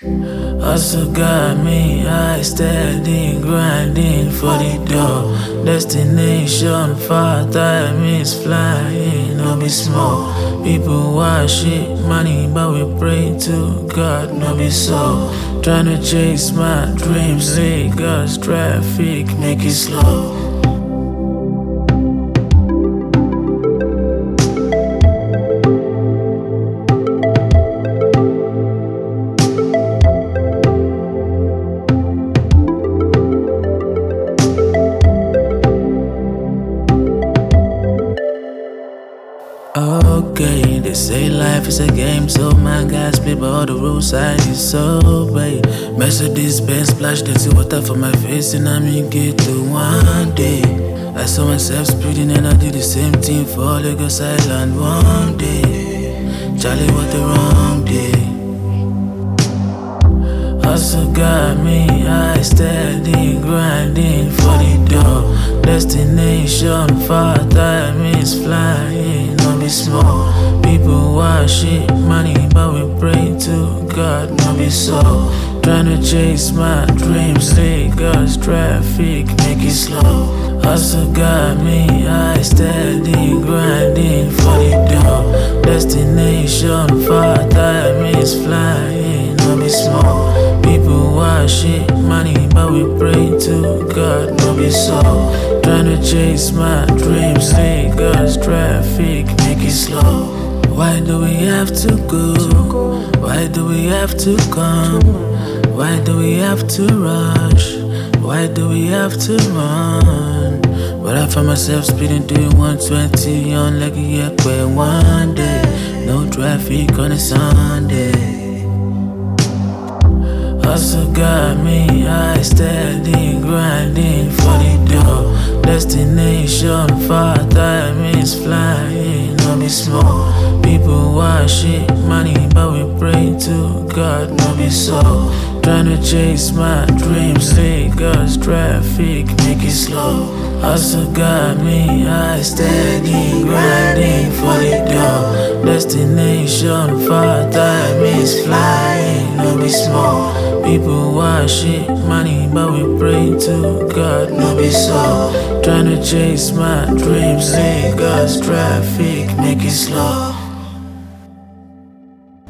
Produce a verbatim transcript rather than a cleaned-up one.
Hustle got me, I steady grinding for the door. Destination far, time is flying, no be small. People worship money, but we pray to God, no be so. Tryna chase my dreams, Lagos traffic, make it slow. Okay, they say life is a game, so my guys play by all the rules I disobey. Mercedes Benz splash dirty water for my face, and I mean get to one day. I saw myself speeding and I did the same thing for Lagos Island one day. Charlie, what the wrong day? Hustle got me, I steady grinding for the door. Destination far, time is flying, no be small. People worship money, but we pray to God, no be so. Tryna chase my dreams, Lagos traffic, make it slow. Hustle got me, I steady grinding for the door. Destination far, time is flying, no be small. People worship money, but we pray to God, no be so. Tryna chase my dreams, Lagos traffic, make it slow. Why do we have to go? Why do we have to come? Why do we have to rush? Why do we have to run? But I find myself speeding doing one twenty on like a Ekwe one day. No traffic on a Sunday. Hustle got me, I steady grinding for the door. Destination far, time is flying, no be small. People worship money, but we pray to God, no be so. Tryna chase my dreams, Lagos traffic, make it slow. Hustle got me, I steady grinding for the door. Destination far, time is flying, no be small. People worship money, but we pray to God, no be so. Tryna chase my dreams, Lagos traffic, make it slow.